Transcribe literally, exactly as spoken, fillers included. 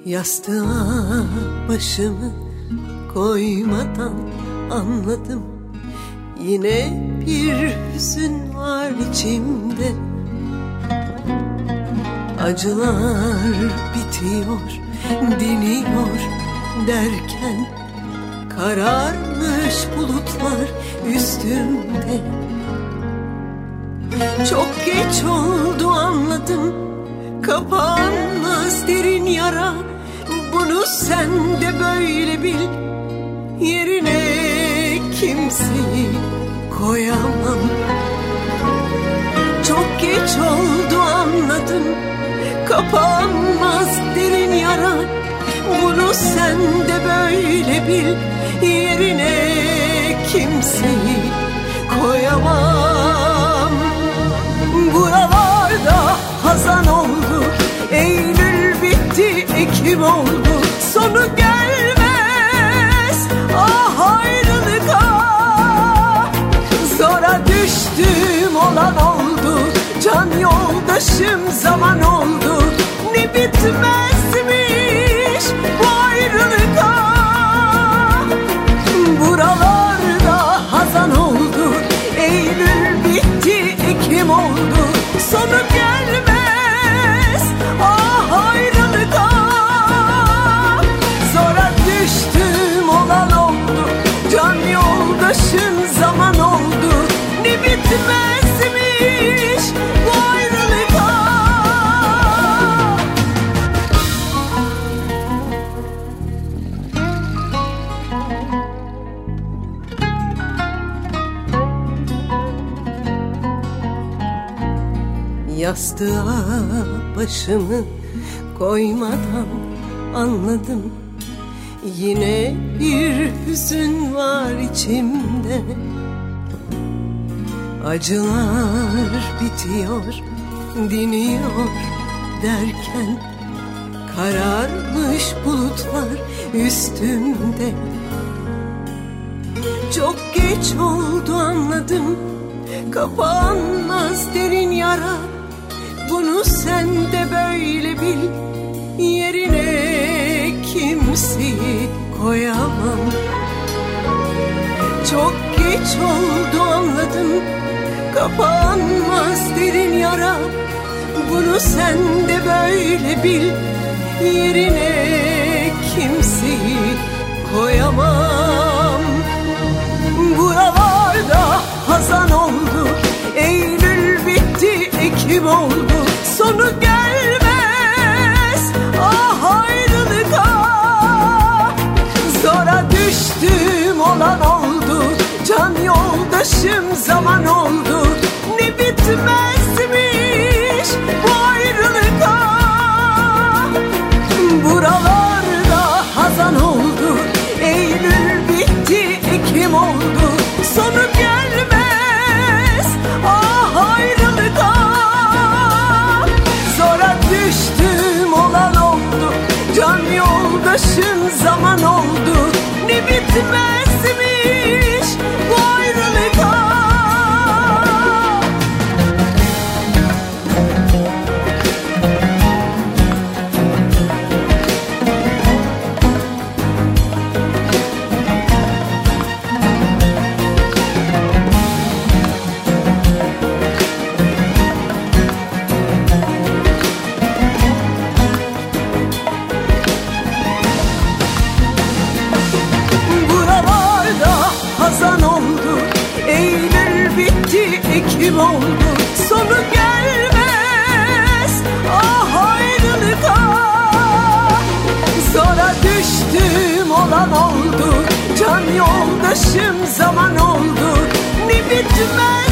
Yastığa başımı koymadan anladım, yine bir hüzün var içimde. Acılar bitiyor, diniyor derken kararmış bulutlar üstümde. Çok geç oldu anladım, kapanmaz derin yara. Bunu sen de böyle bil, yerine kimseyi koyamam. Çok geç oldu anladım, kapanmaz derin yara. Bunu sen de böyle bil, yerine kimseyi koyamam. Buralarda hazan oldu, Eylül bitti, Ekim oldu. Sonu gelmez ah ayrılığa. Zora düştüm olan oldu, can yoldaşım zaman oldu. Ne bitmezmiş bu ayrılığa. Buralarda hazan oldu, Eylül bitti, Ekim oldu. Sonu gelmez ah ayrılığa. Zora düştüm olan oldu, can yoldaşım zaman oldu. Ne bitmezmiş bu ayrılığa. Yastığa başımı koymadan anladım, yine bir hüzün var içimde. Acılar bitiyor, diniyor derken kararmış bulutlar üstümde. Çok geç oldu anladım, kapanmaz derin yara. Bunu sen de böyle bil, yerine kimseyi koyamam. Çok geç oldu anladım, kapanmaz derin yara. Bunu sen de böyle bil, yerine kimseyi koyamam. Buralarda hazan oldu, Eylül bitti, Ekim oldu. Sonu gelmez ah ayrılığa. Zora düştüm olan oldu, can yoldaşım zaman oldu. Ne bitmezmiş bu ayrılığa. Buralarda hazan oldu, Eylül bitti, Ekim oldu. Sonu gelmez ah ayrılığa. Zora düştüm olan oldu, can yoldaşım zaman oldu. Ne bitmezmiş bu ayrılığa. Hazan oldu, Eylül bitti, Ekim oldu. Sonu gelmez ah ayrılığa. Zora düştüm olan oldu, can yoldaşım zaman oldu. Ne bitmez